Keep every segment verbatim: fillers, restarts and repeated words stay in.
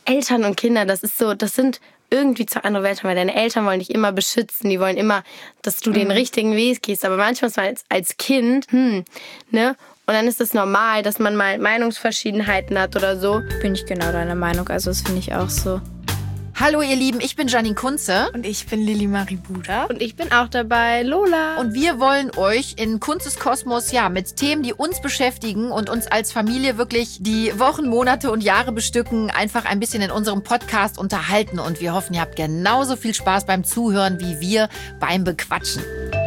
Eltern und Kinder, das ist so, das sind irgendwie zwei andere Welten, weil deine Eltern wollen dich immer beschützen, die wollen immer, dass du mhm. den richtigen Weg gehst, aber manchmal als, als Kind, hm, ne, und dann ist es normal, dass man mal Meinungsverschiedenheiten hat oder so. Bin ich genau deiner Meinung, also das finde ich auch so. Hallo ihr Lieben, ich bin Janine Kunze. Und ich bin Lili Marie Buda. Und ich bin auch dabei, Lola. Und wir wollen euch in Kunzes Kosmos ja mit Themen, die uns beschäftigen und uns als Familie wirklich die Wochen, Monate und Jahre bestücken, einfach ein bisschen in unserem Podcast unterhalten. Und wir hoffen, ihr habt genauso viel Spaß beim Zuhören wie wir beim Bequatschen.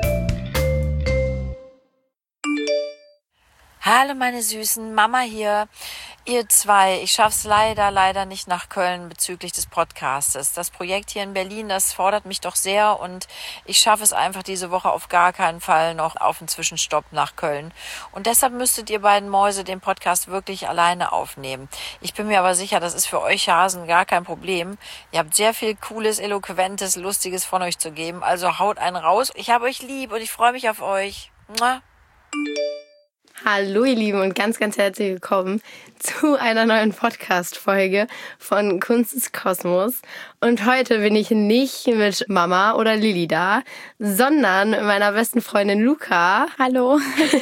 Hallo meine Süßen, Mama hier. Ihr zwei, ich schaff's leider, leider nicht nach Köln bezüglich des Podcastes. Das Projekt hier in Berlin, das fordert mich doch sehr und ich schaffe es einfach diese Woche auf gar keinen Fall noch auf einen Zwischenstopp nach Köln. Und deshalb müsstet ihr beiden Mäuse den Podcast wirklich alleine aufnehmen. Ich bin mir aber sicher, das ist für euch Hasen gar kein Problem. Ihr habt sehr viel Cooles, Eloquentes, Lustiges von euch zu geben, also haut einen raus. Ich habe euch lieb und ich freue mich auf euch. Mua. Hallo ihr Lieben und ganz, ganz herzlich willkommen zu einer neuen Podcast-Folge von Kunzes Kosmos. Und heute bin ich nicht mit Mama oder Lili da, sondern mit meiner besten Freundin Luca. Hallo.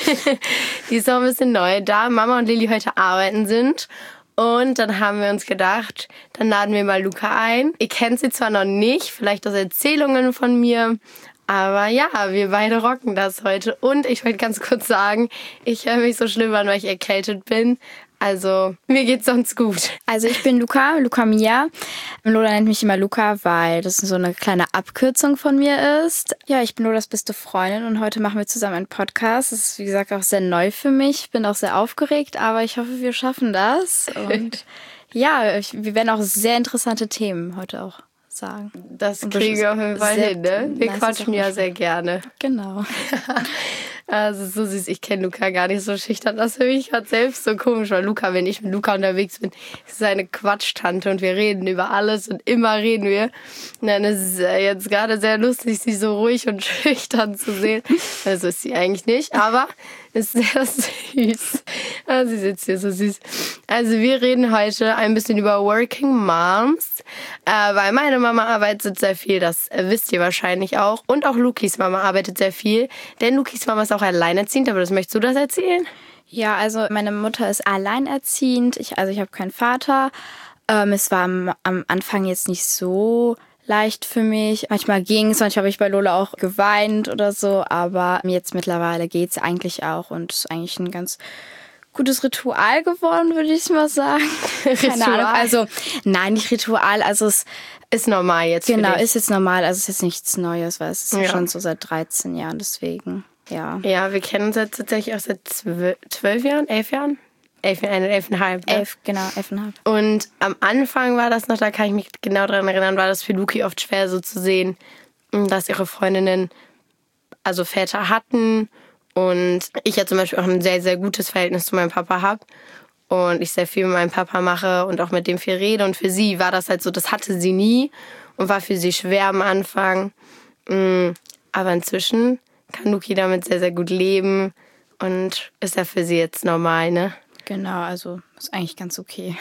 Die ist auch ein bisschen neu, da Mama und Lili heute arbeiten sind. Und dann haben wir uns gedacht, dann laden wir mal Luca ein. Ihr kennt sie zwar noch nicht, vielleicht aus Erzählungen von mir, aber ja, wir beide rocken das heute. Und ich wollte ganz kurz sagen, ich höre mich so schlimm an, weil ich erkältet bin. Also, mir geht's sonst gut. Also ich bin Luca, Luca Mia. Lola nennt mich immer Luca, weil das so eine kleine Abkürzung von mir ist. Ja, ich bin Lolas beste Freundin und heute machen wir zusammen einen Podcast. Das ist, wie gesagt, auch sehr neu für mich. Ich bin auch sehr aufgeregt, aber ich hoffe, wir schaffen das. Und ja, ich, wir werden auch sehr interessante Themen heute auch sagen. Das kriegen wir auf jeden Fall hin, ne? Wir nice, quatschen ja sehr gerne. Genau. Also so süß, ich kenne Luca gar nicht so schüchtern. Das ist für mich gerade selbst so komisch, weil Luca, wenn ich mit Luca unterwegs bin, ist seine Quatschtante und wir reden über alles und immer reden wir. Und dann ist es jetzt gerade sehr lustig, sie so ruhig und schüchtern zu sehen. Also ist sie eigentlich nicht, aber ist sehr süß. Also sie sitzt hier so süß. Also wir reden heute ein bisschen über Working Moms, äh, weil meine Mama arbeitet sehr viel, das äh, wisst ihr wahrscheinlich auch. Und auch Lukis Mama arbeitet sehr viel, denn Lukis Mama ist auch alleinerziehend, aber das möchtest du das erzählen? Ja, also meine Mutter ist alleinerziehend, ich, also ich habe keinen Vater. Ähm, es war am, am Anfang jetzt nicht so leicht für mich. Manchmal ging es, manchmal habe ich bei Lola auch geweint oder so, aber jetzt mittlerweile geht es eigentlich auch und ist eigentlich ein ganz gutes Ritual geworden, würde ich mal sagen. Keine Ahnung. Also, nein, nicht Ritual, also es ist normal jetzt. Genau, für dich. ist jetzt normal, also es ist jetzt nichts Neues, weil es ist ja. schon so seit dreizehn Jahren, deswegen, ja. Ja, wir kennen uns jetzt tatsächlich auch seit zwölf, zwölf Jahren, elf Jahren? Elf, eine, elfeinhalb. Ne? Elf, genau, elfeinhalb. Und am Anfang war das noch, da kann ich mich genau daran erinnern, war das für Luki oft schwer so zu sehen, dass ihre Freundinnen also Väter hatten und ich ja zum Beispiel auch ein sehr, sehr gutes Verhältnis zu meinem Papa habe und ich sehr viel mit meinem Papa mache und auch mit dem viel rede und für sie war das halt so, das hatte sie nie und war für sie schwer am Anfang. Aber inzwischen kann Luki damit sehr, sehr gut leben und ist ja für sie jetzt normal, ne? Genau, also ist eigentlich ganz okay.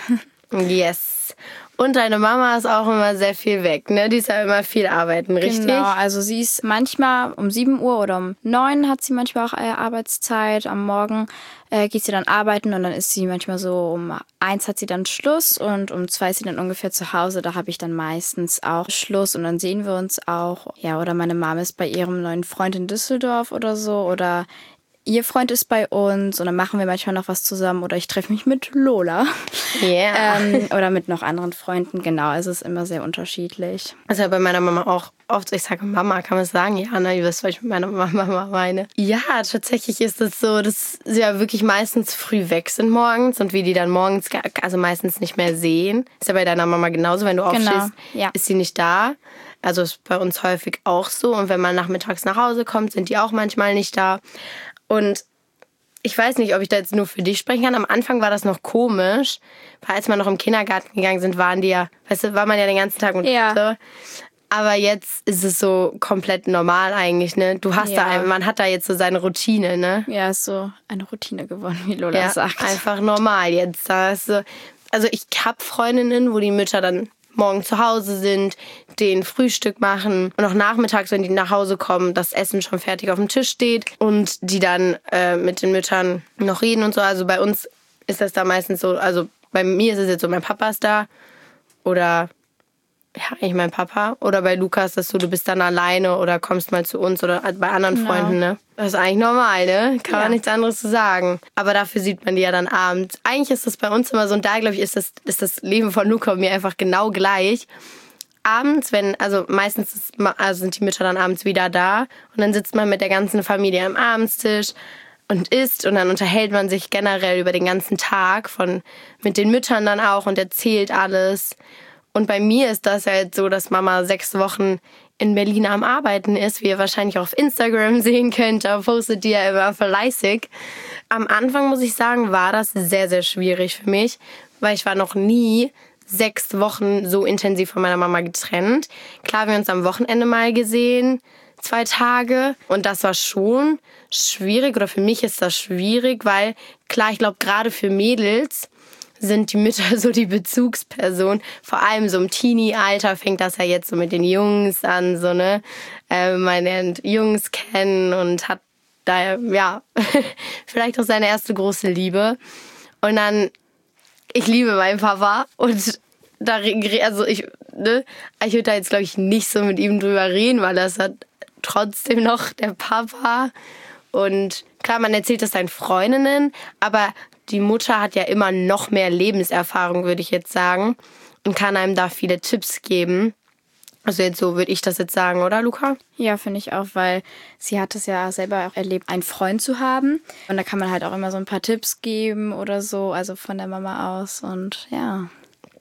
Yes. Und deine Mama ist auch immer sehr viel weg, ne? Die ist ja immer viel arbeiten, richtig? Genau, also sie ist manchmal um sieben Uhr oder um neun hat sie manchmal auch äh, Arbeitszeit. Am Morgen äh, geht sie dann arbeiten und dann ist sie manchmal so um eins hat sie dann Schluss und um zwei ist sie dann ungefähr zu Hause. Da habe ich dann meistens auch Schluss und dann sehen wir uns auch. Ja, oder meine Mama ist bei ihrem neuen Freund in Düsseldorf oder so oder ihr Freund ist bei uns und dann machen wir manchmal noch was zusammen oder ich treffe mich mit Lola. Yeah. ähm, oder mit noch anderen Freunden, genau. Also es ist immer sehr unterschiedlich. Also bei meiner Mama auch oft, ich sage Mama, kann man sagen? Ja, ne, ihr wisst, was ich mit meiner Mama meine. Ja, tatsächlich ist es so, dass sie ja wirklich meistens früh weg sind morgens und wir die dann morgens, also meistens nicht mehr sehen. Ist ja bei deiner Mama genauso, wenn du aufstehst, genau, ja. Ist sie nicht da. Also ist bei uns häufig auch so. Und wenn man nachmittags nach Hause kommt, sind die auch manchmal nicht da. Und ich weiß nicht, ob ich da jetzt nur für dich sprechen kann. Am Anfang war das noch komisch, weil als wir noch im Kindergarten gegangen sind, waren die ja, weißt du, war man ja den ganzen Tag mit ja. so. Aber jetzt ist es so komplett normal eigentlich, ne? Du hast ja. da, man hat da jetzt so seine Routine, ne? Ja, ist so eine Routine geworden, wie Lola ja, sagt. Einfach normal jetzt. Da ist so, also ich habe Freundinnen, wo die Mütter dann morgen zu Hause sind, den Frühstück machen und auch nachmittags, wenn die nach Hause kommen, das Essen schon fertig auf dem Tisch steht und die dann äh, mit den Müttern noch reden und so. Also bei uns ist das da meistens so, also bei mir ist es jetzt so, mein Papa ist da oder ja, eigentlich mein Papa. Oder bei Lukas, dass du, du bist dann alleine oder kommst mal zu uns oder bei anderen Genau. Freunden, ne? Das ist eigentlich normal, ne? Kann Ja. man nichts anderes zu sagen. Aber dafür sieht man die ja dann abends. Eigentlich ist das bei uns immer so, und da, glaube ich, ist das, ist das Leben von Luca und mir einfach genau gleich. Abends, wenn, also meistens ist, also sind die Mütter dann abends wieder da und dann sitzt man mit der ganzen Familie am Abendstisch und isst und dann unterhält man sich generell über den ganzen Tag von mit den Müttern dann auch und erzählt alles. Und bei mir ist das halt so, dass Mama sechs Wochen in Berlin am Arbeiten ist, wie ihr wahrscheinlich auch auf Instagram sehen könnt. Da postet die ja immer fleißig. Am Anfang, muss ich sagen, war das sehr, sehr schwierig für mich, weil ich war noch nie sechs Wochen so intensiv von meiner Mama getrennt. Klar, wir haben uns am Wochenende mal gesehen, zwei Tage. Und das war schon schwierig, oder für mich ist das schwierig, weil klar, ich glaube, gerade für Mädels sind die Mütter so die Bezugsperson. Vor allem so im Teenie-Alter fängt das ja jetzt so mit den Jungs an, so, ne? Äh, man lernt Jungs kennen und hat da, ja, vielleicht auch seine erste große Liebe. Und dann, ich liebe meinen Papa und da, also ich, ne? Ich würde da jetzt, glaube ich, nicht so mit ihm drüber reden, weil das hat trotzdem noch der Papa. Und klar, man erzählt das seinen Freundinnen, aber die Mutter hat ja immer noch mehr Lebenserfahrung, würde ich jetzt sagen, und kann einem da viele Tipps geben. Also jetzt so würde ich das jetzt sagen, oder Luca? Ja, finde ich auch, weil sie hat es ja selber auch erlebt, einen Freund zu haben. Und da kann man halt auch immer so ein paar Tipps geben oder so, also von der Mama aus. Und ja.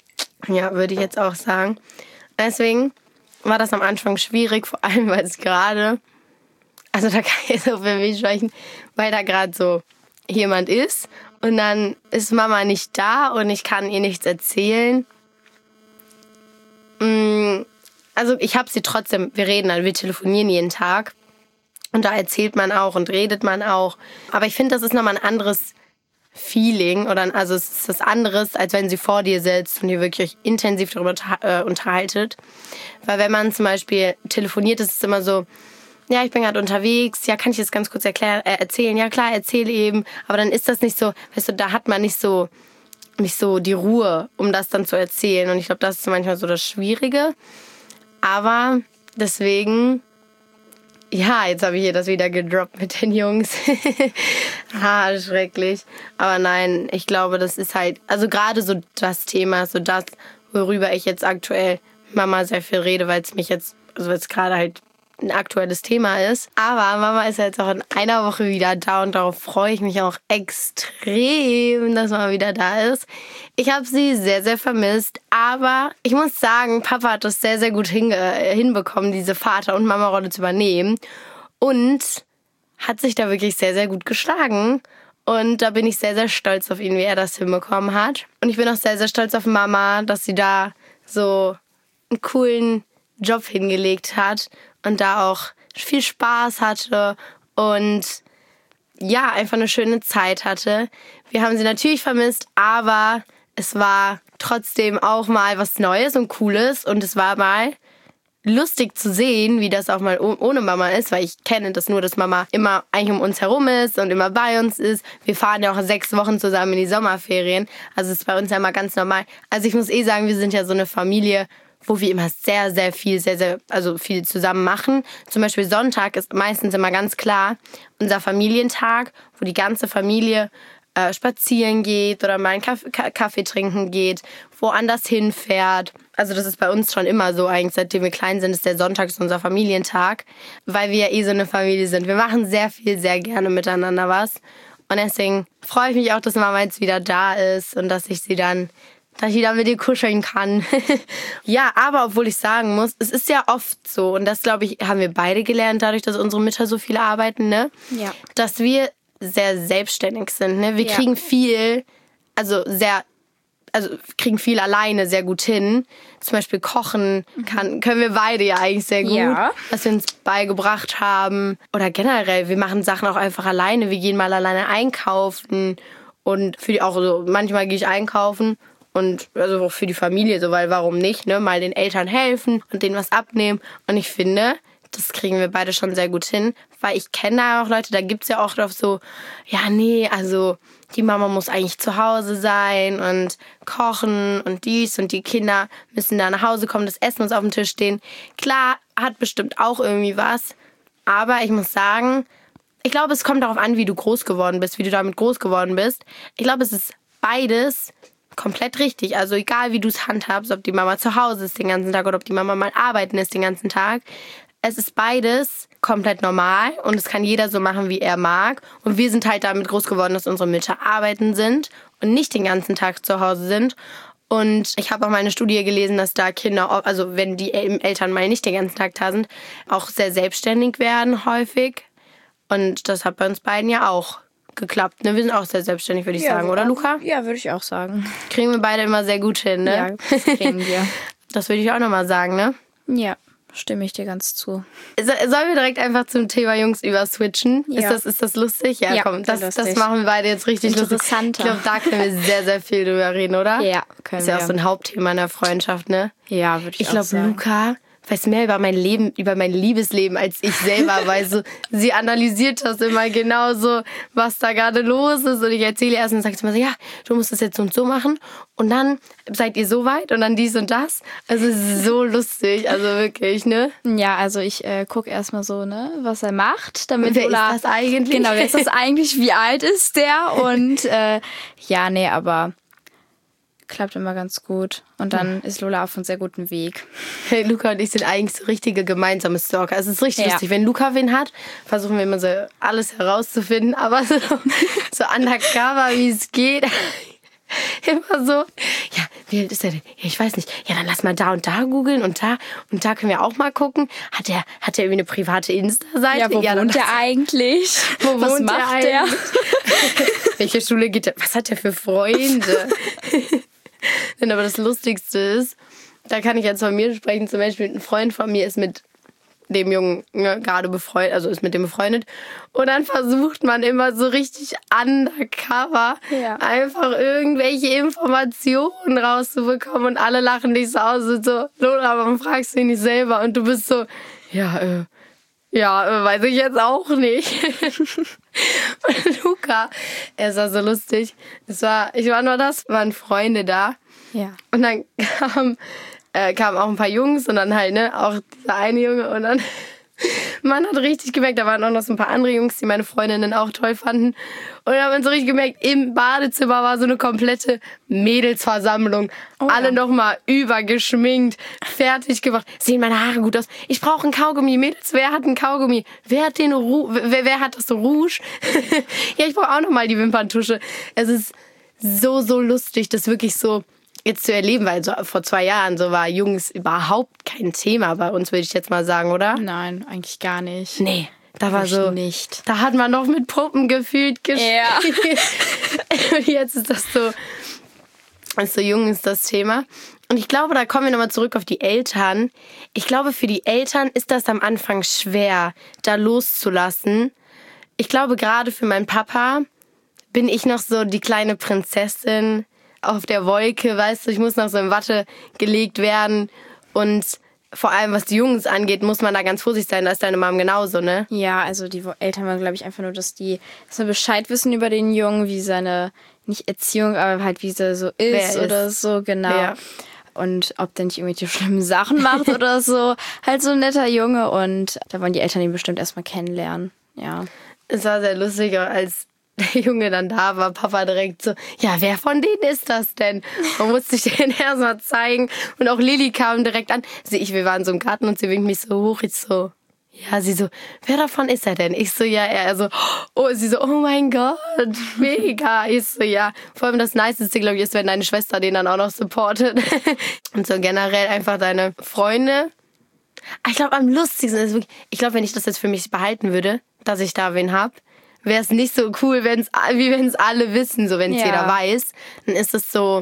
Ja, würde ich jetzt auch sagen. Deswegen war das am Anfang schwierig, vor allem, weil es gerade, also da kann ich jetzt auch für mich sprechen, weil da gerade so jemand ist und dann ist Mama nicht da und ich kann ihr nichts erzählen. Also ich habe sie trotzdem, wir reden dann, wir telefonieren jeden Tag und da erzählt man auch und redet man auch. Aber ich finde, das ist nochmal ein anderes Feeling, oder also es ist was anderes, als wenn sie vor dir sitzt und ihr wirklich euch intensiv darüber äh, unterhaltet. Weil wenn man zum Beispiel telefoniert, ist es immer so, ja, ich bin gerade unterwegs, ja, kann ich das ganz kurz erklären, äh, erzählen? Ja, klar, erzähl eben. Aber dann ist das nicht so, weißt du, da hat man nicht so, nicht so die Ruhe, um das dann zu erzählen. Und ich glaube, das ist manchmal so das Schwierige. Aber deswegen, ja, jetzt habe ich hier das wieder gedroppt mit den Jungs. ah, schrecklich. Aber nein, ich glaube, das ist halt, also gerade so das Thema, so das, worüber ich jetzt aktuell Mama sehr viel rede, weil es mich jetzt, also weil es gerade halt ein aktuelles Thema ist. Aber Mama ist jetzt auch in einer Woche wieder da und darauf freue ich mich auch extrem, dass Mama wieder da ist. Ich habe sie sehr, sehr vermisst, aber ich muss sagen, Papa hat das sehr, sehr gut hinge- hinbekommen, diese Vater- und Mama-Rolle zu übernehmen und hat sich da wirklich sehr, sehr gut geschlagen. Und da bin ich sehr, sehr stolz auf ihn, wie er das hinbekommen hat. Und ich bin auch sehr, sehr stolz auf Mama, dass sie da so einen coolen Job hingelegt hat und da auch viel Spaß hatte und ja, einfach eine schöne Zeit hatte. Wir haben sie natürlich vermisst, aber es war trotzdem auch mal was Neues und Cooles und es war mal lustig zu sehen, wie das auch mal ohne Mama ist, weil ich kenne das nur, dass Mama immer eigentlich um uns herum ist und immer bei uns ist. Wir fahren ja auch sechs Wochen zusammen in die Sommerferien, also ist bei uns ja immer ganz normal. Also ich muss eh sagen, wir sind ja so eine Familie, wo wir immer sehr, sehr viel, sehr, sehr, also viel zusammen machen. Zum Beispiel Sonntag ist meistens immer ganz klar unser Familientag, wo die ganze Familie äh, spazieren geht oder mal einen Kaffee, Kaffee trinken geht, woanders hinfährt. Also das ist bei uns schon immer so eigentlich, seitdem wir klein sind, ist der Sonntag ist unser Familientag, weil wir ja eh so eine Familie sind. Wir machen sehr viel, sehr gerne miteinander was. Und deswegen freue ich mich auch, dass Mama jetzt wieder da ist und dass ich sie dann dass ich wieder mit dir kuscheln kann. Ja, aber obwohl ich sagen muss, es ist ja oft so, und das, glaube ich, haben wir beide gelernt, dadurch, dass unsere Mütter so viel arbeiten, ne? Ja. Dass wir sehr selbstständig sind, ne? Wir Ja. kriegen viel, also sehr, also kriegen viel alleine sehr gut hin. Zum Beispiel kochen kann, können wir beide ja eigentlich sehr gut, Ja. was wir uns beigebracht haben. Oder generell, wir machen Sachen auch einfach alleine. Wir gehen mal alleine einkaufen und für die auch so, manchmal gehe ich einkaufen Und also auch für die Familie, so, weil warum nicht, ne? Mal den Eltern helfen und denen was abnehmen. Und ich finde, das kriegen wir beide schon sehr gut hin, weil ich kenne da auch Leute, da gibt's ja auch drauf so, ja, nee, also die Mama muss eigentlich zu Hause sein und kochen und dies und die Kinder müssen da nach Hause kommen, das Essen muss auf dem Tisch stehen. Klar, hat bestimmt auch irgendwie was, aber ich muss sagen, ich glaube, es kommt darauf an, wie du groß geworden bist, wie du damit groß geworden bist. Ich glaube, es ist beides komplett richtig. Also egal, wie du es handhabst, ob die Mama zu Hause ist den ganzen Tag oder ob die Mama mal arbeiten ist den ganzen Tag. Es ist beides komplett normal und es kann jeder so machen, wie er mag. Und wir sind halt damit groß geworden, dass unsere Mütter arbeiten sind und nicht den ganzen Tag zu Hause sind. Und ich habe auch mal eine Studie gelesen, dass da Kinder, also wenn die Eltern mal nicht den ganzen Tag da sind, auch sehr selbstständig werden häufig. Und das hat bei uns beiden ja auch geklappt. Ne? Wir sind auch sehr selbstständig, würde ich ja, sagen, oder Luca? Ja, würde ich auch sagen. Kriegen wir beide immer sehr gut hin, ne? Ja, das kriegen wir. Das würde ich auch nochmal sagen, ne? Ja. Stimme ich dir ganz zu. Sollen wir direkt einfach zum Thema Jungs überswitchen? Ja. Ist das, ist das lustig? Ja, ja komm, das, lustig. das machen wir beide jetzt richtig lustig. Interessanter. Ich glaube, da können wir sehr, sehr viel drüber reden, oder? Ja, können ist wir. Ist ja auch so ein Hauptthema in der Freundschaft, ne? Ja, würde ich, ich auch glaub, sagen. Ich glaube, Luca weiß mehr über mein Leben, über mein Liebesleben als ich selber, weil so, sie analysiert das immer genau so, was da gerade los ist. Und ich erzähle erst und sage immer so, ja, du musst das jetzt so und so machen. Und dann seid ihr so weit und dann dies und das. Also es ist so lustig, also wirklich, ne? Ja, also ich äh, gucke erstmal so, ne, was er macht. Damit wer Lola, ist das eigentlich? Genau, wer ist das eigentlich? Wie alt ist der? Und äh, ja, nee, aber klappt immer ganz gut. Und dann ist Lola auf einem sehr guten Weg. Hey, Luca und ich sind eigentlich so richtige gemeinsame Stalker. Es ist richtig Ja. lustig. Wenn Luca wen hat, versuchen wir immer so alles herauszufinden. Aber so, so undercover, wie es geht. Immer so, ja, wie alt ist er denn? Ja, ich weiß nicht. Ja, dann lass mal da und da googeln und da und da können wir auch mal gucken. Hat er hat er irgendwie eine private Insta-Seite? Ja, wo ja, wohnt der eigentlich? Wo was wohnt macht der? der? Welche Schule geht er? Was hat er für Freunde? Denn aber das Lustigste ist, da kann ich jetzt von mir sprechen, zum Beispiel ein Freund von mir ist mit dem Jungen ne, gerade befreundet, also ist mit dem befreundet. Und dann versucht man immer so richtig undercover Ja. einfach irgendwelche Informationen rauszubekommen und alle lachen dich so aus und so, Lola, warum fragst du ihn nicht selber? Und du bist so, ja, äh, ja, äh, weiß ich jetzt auch nicht. Und Luca, er war so lustig. Es war, ich war nur das, waren Freunde da. Ja. Und dann kam, äh, kamen auch ein paar Jungs und dann halt, ne, auch dieser eine Junge. Und dann, man hat richtig gemerkt, da waren auch noch so ein paar andere Jungs, die meine Freundinnen auch toll fanden. Und dann hat man so richtig gemerkt, im Badezimmer war so eine komplette Mädelsversammlung. Oh, Alle ja. nochmal übergeschminkt, fertig gemacht. Sehen meine Haare gut aus? Ich brauche einen Kaugummi. Mädels, wer hat einen Kaugummi? Wer hat den Rouge? Wer, wer hat das so Rouge? Ja, ich brauche auch nochmal die Wimperntusche. Es ist so, so lustig, das wirklich so jetzt zu erleben, weil so vor zwei Jahren so war Jungs überhaupt kein Thema bei uns, würde ich jetzt mal sagen, oder? Nein, eigentlich gar nicht. Nee, da war Ich so, nicht. da hat man noch mit Puppen gefühlt gespielt. Ja. Und jetzt ist das so, als so jung ist das Thema. Und ich glaube, da kommen wir nochmal zurück auf die Eltern. Ich glaube, für die Eltern ist das am Anfang schwer, da loszulassen. Ich glaube, gerade für meinen Papa bin ich noch so die kleine Prinzessin auf der Wolke, weißt du, ich muss noch so in Watte gelegt werden und vor allem, was die Jungs angeht, muss man da ganz vorsichtig sein, da ist deine Mom genauso, ne? Ja, also die Eltern wollen, glaube ich, einfach nur, dass die dass wir Bescheid wissen über den Jungen, wie seine, nicht Erziehung, aber halt wie er so ist, Wer oder ist. so, genau. Ja. Und ob der nicht irgendwelche schlimmen Sachen macht oder so. Halt so ein netter Junge und da wollen die Eltern ihn bestimmt erstmal kennenlernen. Ja. Es war sehr lustig, als der Junge dann da war, Papa direkt so, ja, wer von denen ist das denn? Man musste sich den erstmal zeigen. Und auch Lili kam direkt an. Sie, ich, wir waren so im Garten und sie winkt mich so hoch. Ich so, ja, sie so, wer davon ist er denn? Ich so, ja, er so, oh, sie so, oh mein Gott, mega. Ich so, ja. Vor allem das Niceste, glaube ich, ist, wenn deine Schwester den dann auch noch supportet. Und so generell einfach deine Freunde. Ich glaube, am lustigsten ist wirklich, ich glaube, wenn ich das jetzt für mich behalten würde, dass ich da wen hab, wäre es nicht so cool, wenn's, wie wenn es alle wissen, so wenn es Ja. jeder weiß. Dann ist es so,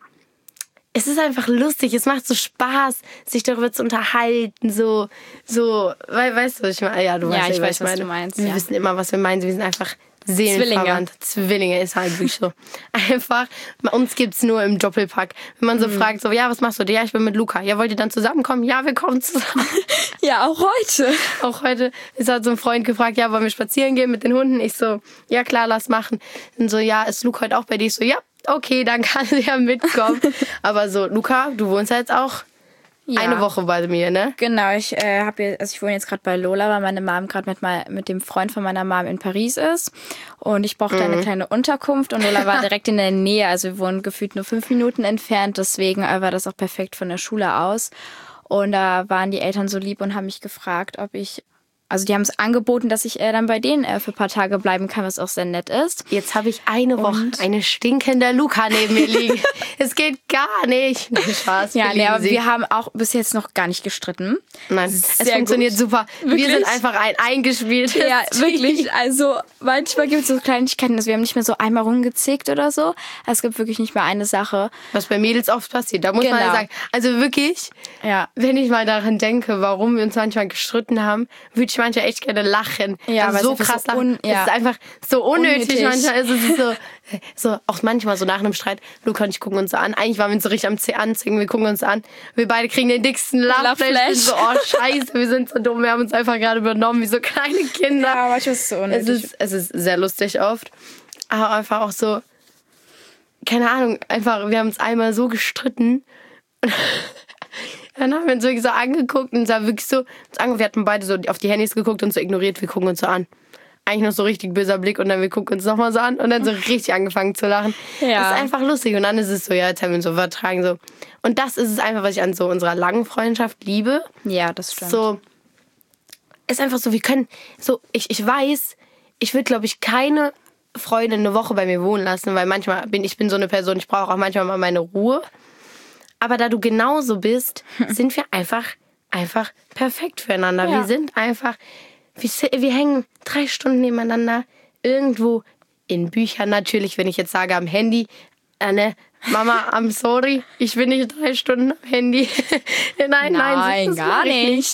es ist einfach lustig, es macht so Spaß, sich darüber zu unterhalten, so, so, we, weißt du, was ich meine? Ja, du Ja, weißt, ich was weiß, was meine. du meinst, Wir ja. wissen immer, was wir meinen, wir sind einfach seelenverwandt. Zwillinge. Zwillinge ist halt wirklich so. Einfach, bei uns gibt's nur im Doppelpack. Wenn man so mhm. fragt, so, ja, was machst du? Ja, ich bin mit Luca. Ja, wollt ihr dann zusammenkommen? Ja, wir kommen zusammen. Ja, auch heute. Auch heute ist halt so ein Freund gefragt, ja, wollen wir spazieren gehen mit den Hunden? Ich so, ja klar, lass machen. Und so, ja, ist Luca heute auch bei dir? Ich so, ja, okay, dann kann sie ja mitkommen. Aber so, Luca, du wohnst ja jetzt auch ja. eine Woche bei mir, ne? Genau, ich äh, habe also ich wohne jetzt gerade bei Lola, weil meine Mom gerade mit, mit dem Freund von meiner Mom in Paris ist. Und ich brauchte mhm. eine kleine Unterkunft und Lola war direkt in der Nähe. Also wir wohnen gefühlt nur fünf Minuten entfernt, deswegen war das auch perfekt von der Schule aus. Und da waren die Eltern so lieb und haben mich gefragt, ob ich, also die haben es angeboten, dass ich äh, dann bei denen äh, für ein paar Tage bleiben kann, was auch sehr nett ist. Jetzt habe ich eine Woche und eine stinkende Luca neben mir liegen. Es geht gar nicht. Nein, Spaß. Ja, nee, aber wir haben auch bis jetzt noch gar nicht gestritten. Nein, es funktioniert gut. super. Wirklich? Wir sind einfach ein eingespieltes Ja, wirklich. Also manchmal gibt es so Kleinigkeiten, also wir haben nicht mehr so einmal rumgezickt oder so. Es gibt wirklich nicht mehr eine Sache. Was bei Mädels oft passiert, da muss genau. man ja sagen. Also wirklich, ja. wenn ich mal daran denke, warum wir uns manchmal gestritten haben, würde ich manchmal echt gerne lachen. Ja, also so krass so lachen. Ja. Es ist einfach so unnötig. unnötig. Manchmal ist es so, so, auch manchmal so nach einem Streit, Luca und ich gucken uns so an. Eigentlich waren wir uns so richtig am Anziehen, wir gucken uns an. Wir beide kriegen den dicksten Lachflash. So, oh scheiße, wir sind so dumm, wir haben uns einfach gerade übernommen wie so kleine Kinder. Ja, manchmal ist es so unnötig. Es ist, es ist sehr lustig oft. Aber einfach auch so, keine Ahnung, einfach, wir haben uns einmal so gestritten. Dann haben wir uns wirklich so angeguckt und es war wirklich so, wir hatten beide so auf die Handys geguckt und so ignoriert, wir gucken uns so an. Eigentlich noch so richtig böser Blick und dann wir gucken uns nochmal so an und dann so richtig angefangen zu lachen. Ja. Das ist einfach lustig und dann ist es so, ja, jetzt haben wir uns so vertragen. So. Und das ist es einfach, was ich an so unserer langen Freundschaft liebe. Ja, das stimmt. So, ist einfach so, wir können, so, ich, ich weiß, ich würde, glaube ich, keine Freundin eine Woche bei mir wohnen lassen, weil manchmal bin ich bin so eine Person, ich brauche auch manchmal mal meine Ruhe. Aber da du genauso bist, sind wir einfach, einfach perfekt füreinander. Ja. Wir sind einfach, wir, wir hängen drei Stunden nebeneinander, irgendwo in Büchern natürlich, wenn ich jetzt sage am Handy, äh, ne, Mama, I'm sorry, ich bin nicht drei Stunden am Handy. nein, nein, nein, das gar nicht.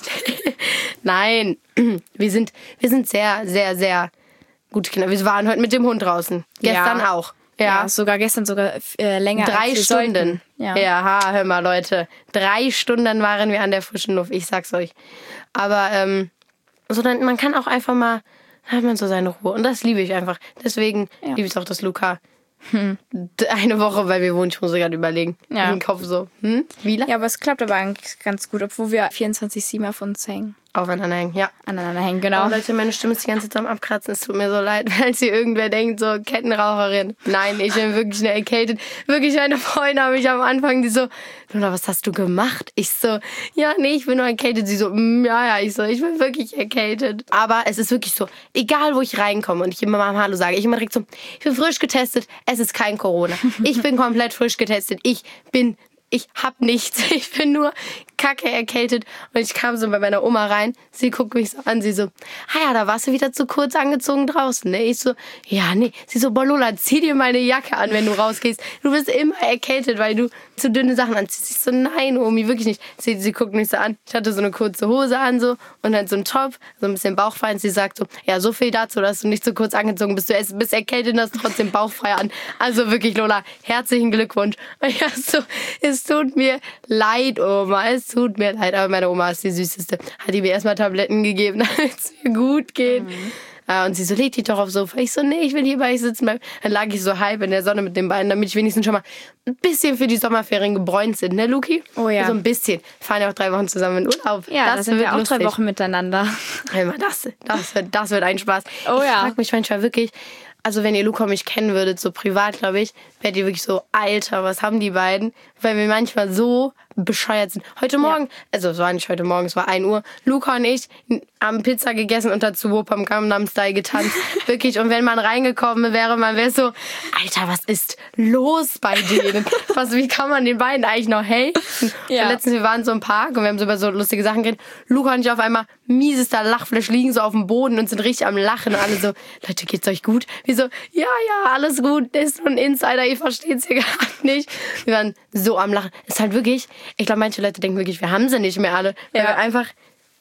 Nein, wir sind, wir sind sehr, sehr, sehr gute Kinder. Wir waren heute mit dem Hund draußen, gestern ja. auch. Ja. ja, sogar gestern sogar äh, länger Drei als Stunden. Ja. ja, ha, hör mal, Leute. Drei Stunden waren wir an der frischen Luft, ich sag's euch. Aber ähm, so dann, man kann auch einfach mal, hat man so seine Ruhe. Und das liebe ich einfach. Deswegen ja. liebe ich auch das Luca. Hm. Eine Woche, weil wir wohnen, ich muss gerade überlegen. Ja. Im Kopf so, hm, wie lange? Ja, aber es klappt aber eigentlich ganz gut, obwohl wir vierundzwanzig sieben auf uns hängen. Aufeinander hängen, ja. Aneinander hängen, genau. Oh, Leute, meine Stimme ist die ganze Zeit am Abkratzen. Es tut mir so leid, weil sie irgendwer denkt, so Kettenraucherin. Nein, ich bin wirklich eine erkältet. Wirklich, meine Freunde haben mich am Anfang, die so, Lola, was hast du gemacht? Ich so, ja, nee, ich bin nur erkältet. Sie so, mm, ja, ja, ich so, ich bin wirklich erkältet. Aber es ist wirklich so, egal wo ich reinkomme und ich immer mal Hallo sage, ich immer direkt so, ich bin frisch getestet, es ist kein Corona. Ich bin komplett frisch getestet. Ich bin Ich hab nichts. Ich bin nur kacke erkältet. Und ich kam so bei meiner Oma rein. Sie guckt mich so an. Sie so, ah ja, da warst du wieder zu kurz angezogen draußen. Ne? Ich so, ja, nee. Sie so, boah, Lola, zieh dir mal eine Jacke an, wenn du rausgehst. Du bist immer erkältet, weil du zu dünne Sachen anziehst. Ich so, nein, Omi, wirklich nicht. Sie, sie guckt mich so an. Ich hatte so eine kurze Hose an so und dann so einen Top, so ein bisschen bauchfrei. Und sie sagt so, ja, so viel dazu, dass du nicht so kurz angezogen bist. Du bist erkältet und hast trotzdem bauchfrei an. Also wirklich, Lola, herzlichen Glückwunsch. Und ja, so, es tut mir leid, Oma. Es tut mir leid. Aber meine Oma ist die Süßeste. Hat die mir erstmal Tabletten gegeben, damit es mir gut geht. Mhm. Und sie so, leg dich doch aufs Sofa. Ich so, nee, ich will hier bei euch sitzen. Dann lag ich so halb in der Sonne mit den Beinen, damit ich wenigstens schon mal ein bisschen für die Sommerferien gebräunt sind, ne, Luki? Oh ja. So ein bisschen. Wir fahren ja auch drei Wochen zusammen in Urlaub. Ja, das da sind wir auch lustig. drei Wochen miteinander. Das, das, wird, das wird ein Spaß. Oh ich ja. frag mich manchmal wirklich, also wenn ihr Luca und mich kennen würdet, so privat, glaube ich, wärt ihr wirklich so, Alter, was haben die beiden? Weil wir manchmal so bescheuert sind. Heute Morgen, ja. also es war nicht heute Morgen, es war ein Uhr, Luca und ich haben Pizza gegessen und dazu Wop am Gangnam Style getanzt. Wirklich. Und wenn man reingekommen wäre, man wäre so, Alter, was ist los bei denen? Was, wie kann man den beiden eigentlich noch helfen? Ja. Und letztens, wir waren so im Park und wir haben so über so lustige Sachen geredet. Luca und ich auf einmal miesester Lachflash liegen so auf dem Boden und sind richtig am Lachen und alle so, Leute, geht's euch gut? Wir so, ja, ja, alles gut, das ist nur ein Insider, ihr versteht's hier gar nicht. Wir waren so am Lachen. Es ist halt wirklich, ich glaube, manche Leute denken wirklich, wir haben sie nicht mehr alle. Weil ja. wir einfach,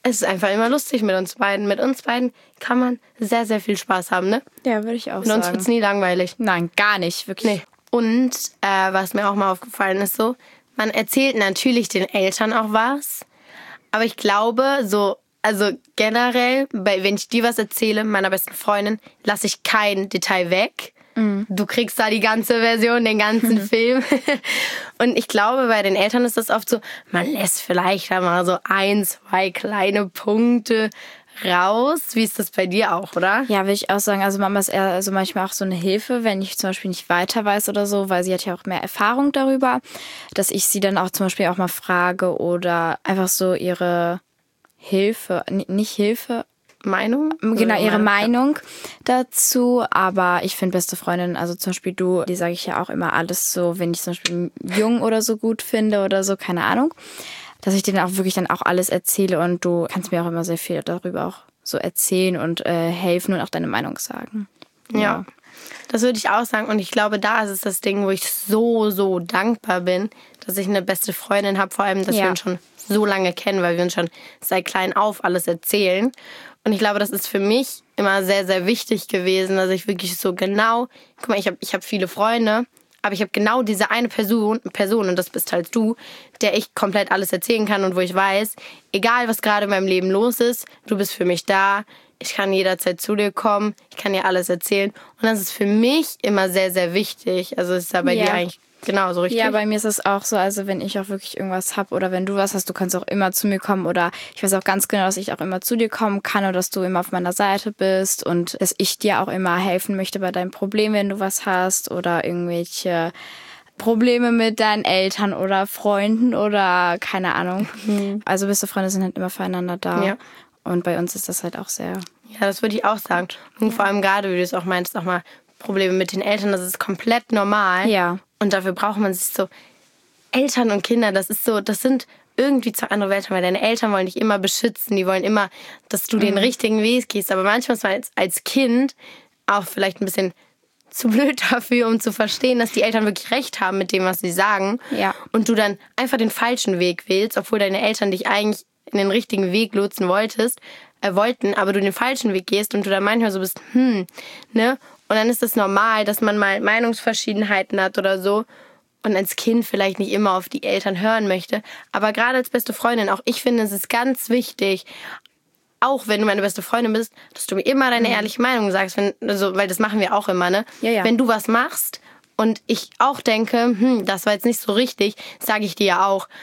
es ist einfach immer lustig mit uns beiden. Mit uns beiden kann man sehr, sehr viel Spaß haben, ne? Ja, würde ich auch Mit sagen. uns wird's nie langweilig. Nein, gar nicht, wirklich. Nee. Und äh, was mir auch mal aufgefallen ist, so, man erzählt natürlich den Eltern auch was, aber ich glaube, so, also generell, bei, wenn ich dir was erzähle, meiner besten Freundin, lasse ich kein Detail weg. Mhm. Du kriegst da die ganze Version, den ganzen mhm. Film. Und ich glaube, bei den Eltern ist das oft so, man lässt vielleicht einmal so ein, zwei kleine Punkte raus. Wie ist das bei dir auch, oder? Ja, würde ich auch sagen. Also Mama ist eher also manchmal auch so eine Hilfe, wenn ich zum Beispiel nicht weiter weiß oder so, weil sie hat ja auch mehr Erfahrung darüber, dass ich sie dann auch zum Beispiel auch mal frage oder einfach so ihre Hilfe, nicht Hilfe, Meinung? Genau, ihre Meinung dazu. Aber ich finde beste Freundin, also zum Beispiel du, die sage ich ja auch immer alles so, wenn ich zum Beispiel einen Jungen oder so gut finde oder so, keine Ahnung, dass ich dir dann auch wirklich dann auch alles erzähle und du kannst mir auch immer sehr viel darüber auch so erzählen und äh, helfen und auch deine Meinung sagen. Ja. ja, das würde ich auch sagen. Und ich glaube, da ist es das Ding, wo ich so, so dankbar bin, dass ich eine beste Freundin habe. Vor allem, dass ja. wir uns schon so lange kennen, weil wir uns schon seit klein auf alles erzählen. Und ich glaube, das ist für mich immer sehr, sehr wichtig gewesen, dass ich wirklich so genau, guck mal, ich habe ich hab viele Freunde, aber ich habe genau diese eine Person, Person, und das bist halt du, der ich komplett alles erzählen kann und wo ich weiß, egal was gerade in meinem Leben los ist, du bist für mich da, ich kann jederzeit zu dir kommen, ich kann dir alles erzählen. Und das ist für mich immer sehr, sehr wichtig. Also ist da bei ja. dir eigentlich genauso richtig? Ja, bei mir ist es auch so, also wenn ich auch wirklich irgendwas habe oder wenn du was hast, du kannst auch immer zu mir kommen oder ich weiß auch ganz genau, dass ich auch immer zu dir kommen kann oder dass du immer auf meiner Seite bist und dass ich dir auch immer helfen möchte bei deinem Problem, wenn du was hast oder irgendwelche Probleme mit deinen Eltern oder Freunden oder keine Ahnung. Mhm. Also beste Freunde sind halt immer füreinander da. Ja. Und bei uns ist das halt auch sehr... Ja, das würde ich auch sagen. Und ja. vor allem gerade, wie du es auch meinst, auch mal Probleme mit den Eltern, das ist komplett normal. Ja. Und dafür braucht man sich so, Eltern und Kinder, das ist so, das sind irgendwie zwei andere Welten, weil deine Eltern wollen dich immer beschützen, die wollen immer, dass du mhm. den richtigen Weg gehst. Aber manchmal ist man als, als Kind auch vielleicht ein bisschen zu blöd dafür, um zu verstehen, dass die Eltern wirklich recht haben mit dem, was sie sagen. Ja. Und du dann einfach den falschen Weg wählst, obwohl deine Eltern dich eigentlich in den richtigen Weg lotsen wolltest, äh, wollten, aber du den falschen Weg gehst und du dann manchmal so bist, hm, ne? Und dann ist es normal, dass man mal Meinungsverschiedenheiten hat oder so und als Kind vielleicht nicht immer auf die Eltern hören möchte. Aber gerade als beste Freundin, auch ich finde, es ist ganz wichtig, auch wenn du meine beste Freundin bist, dass du mir immer deine mhm. ehrliche Meinung sagst, wenn, also, weil das machen wir auch immer, ne? Ja, ja. Wenn du was machst und ich auch denke, hm, das war jetzt nicht so richtig, sage ich dir ja auch,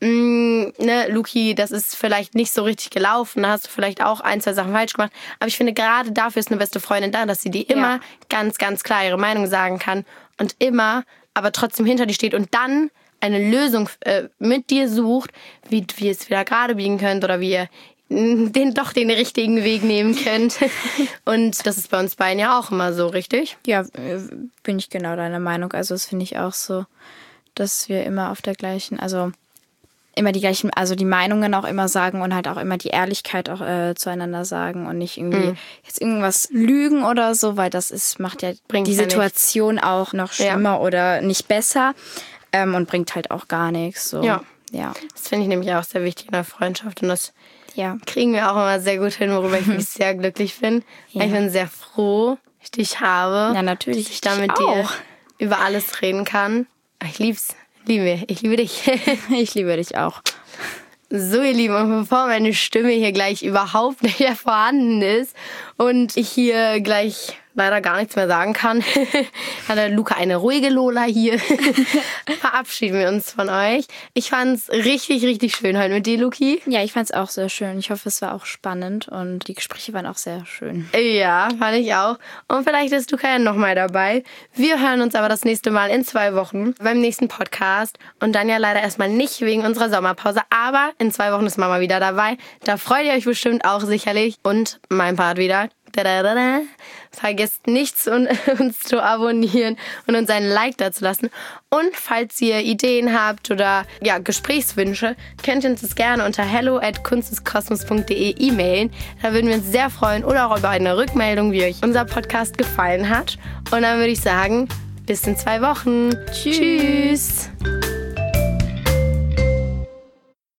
Mm, ne, Luki, das ist vielleicht nicht so richtig gelaufen, da hast du vielleicht auch ein, zwei Sachen falsch gemacht, aber ich finde, gerade dafür ist eine beste Freundin da, dass sie dir immer ja. ganz, ganz klar ihre Meinung sagen kann und immer, aber trotzdem hinter dir steht und dann eine Lösung äh, mit dir sucht, wie, wie ihr es wieder gerade biegen könnt oder wie ihr den, doch den richtigen Weg nehmen könnt. Und das ist bei uns beiden ja auch immer so, richtig? Ja, bin ich genau deiner Meinung, also das finde ich auch so, dass wir immer auf der gleichen, also immer die gleichen, also die Meinungen auch immer sagen und halt auch immer die Ehrlichkeit auch äh, zueinander sagen und nicht irgendwie mhm. jetzt irgendwas lügen oder so, weil das ist, macht ja bringt die Situation ja auch noch schlimmer ja. oder nicht besser ähm, und bringt halt auch gar nichts. So. Ja. ja, das finde ich nämlich auch sehr wichtig in der Freundschaft und das ja. kriegen wir auch immer sehr gut hin, worüber ich mich sehr glücklich bin. Ja. Ich bin sehr froh, dass ich dich habe. Ja, natürlich. Dass ich da mit dir über alles reden kann. Ich lieb's. Liebe, ich liebe dich. Ich liebe dich auch. So, ihr Lieben, und bevor meine Stimme hier gleich überhaupt nicht mehr vorhanden ist und ich hier gleich leider gar nichts mehr sagen kann, hat der Luca eine ruhige Lola hier. Verabschieden wir uns von euch. Ich fand's richtig, richtig schön heute mit dir, Luki. Ja, ich fand's auch sehr schön. Ich hoffe, es war auch spannend und die Gespräche waren auch sehr schön. Ja, fand ich auch. Und vielleicht ist Luca ja nochmal dabei. Wir hören uns aber das nächste Mal in zwei Wochen beim nächsten Podcast und dann ja leider erstmal nicht wegen unserer Sommerpause, aber in zwei Wochen ist Mama wieder dabei. Da freut ihr euch bestimmt auch sicherlich und mein Part wieder. Vergesst nichts, uns zu abonnieren und uns einen Like da zu lassen. Und falls ihr Ideen habt oder ja, Gesprächswünsche, könnt ihr uns das gerne unter hello at kunsteskosmos punkt de e-mailen. Da würden wir uns sehr freuen oder auch über eine Rückmeldung, wie euch unser Podcast gefallen hat. Und dann würde ich sagen, bis in zwei Wochen. Tschüss. Tschüss.